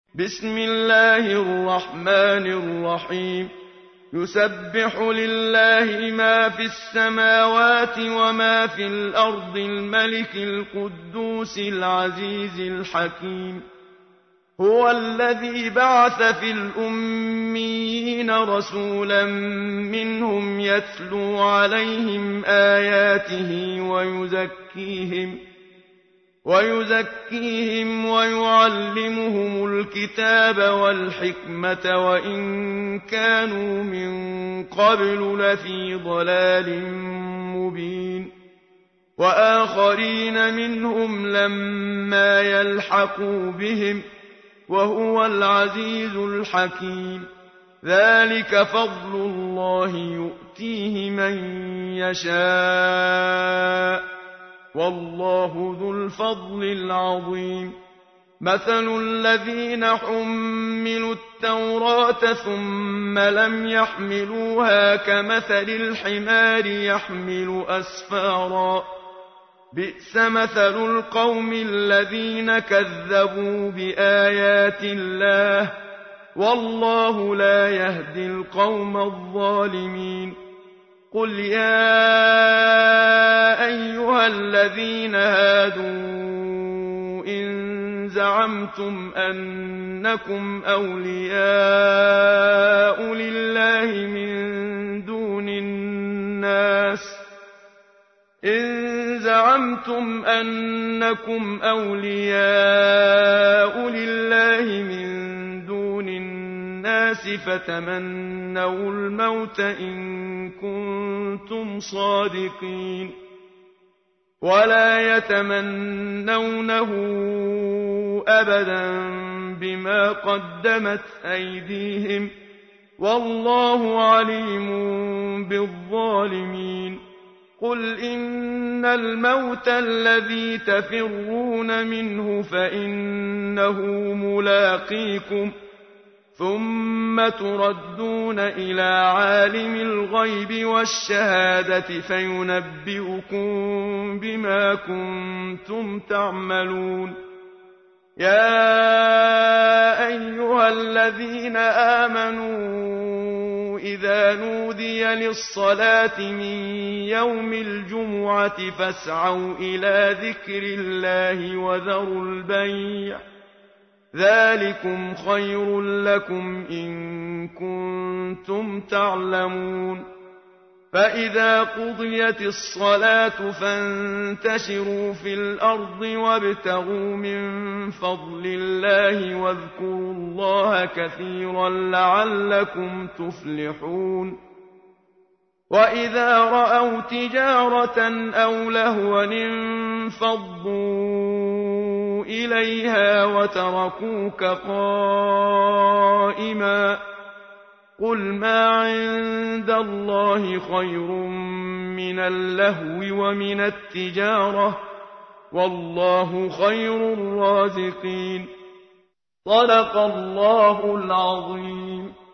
بسم الله الرحمن الرحيم يسبح لله ما في السماوات وما في الأرض الملك القدوس العزيز الحكيم هو الذي بعث في الأميين رسولا منهم يتلو عليهم آياته ويزكيهم ويعلمهم الكتاب والحكمة وإن كانوا من قبل لفي ضلال مبين وآخرين منهم لما يلحقوا بهم وهو العزيز الحكيم ذلك فضل الله يؤتيه من يشاء والله ذو الفضل العظيم مثل الذين حملوا التوراة ثم لم يحملوها كمثل الحمار يحمل أسفارا بئس مثل القوم الذين كذبوا بآيات الله والله لا يهدي القوم الظالمين قل يا أيها الذين هادوا إن زعمتم أنكم أولياء لله من دون الناس فتمنوا الموت إن كنتم صادقين ولا يتمنونه أبدا بما قدمت أيديهم والله عليم بالظالمين قل إن الموت الذي تفرون منه فإنه ملاقيكم ثم تردون إلى عالم الغيب والشهادة فينبئكم بما كنتم تعملون يا أيها الذين آمنوا إذا نودي للصلاة من يوم الجمعة فاسعوا إلى ذكر الله وذروا البيع ذلكم خير لكم إن كنتم تعلمون فإذا قضيت الصلاة فانتشروا في الأرض وابتغوا من فضل الله واذكروا الله كثيرا لعلكم تفلحون وإذا رأوا تجارة أو لهوا انفضوا إليها وتركوك قائما قل ما عند الله خير من اللهو ومن التجارة والله خير الرازقين صدق الله العظيم.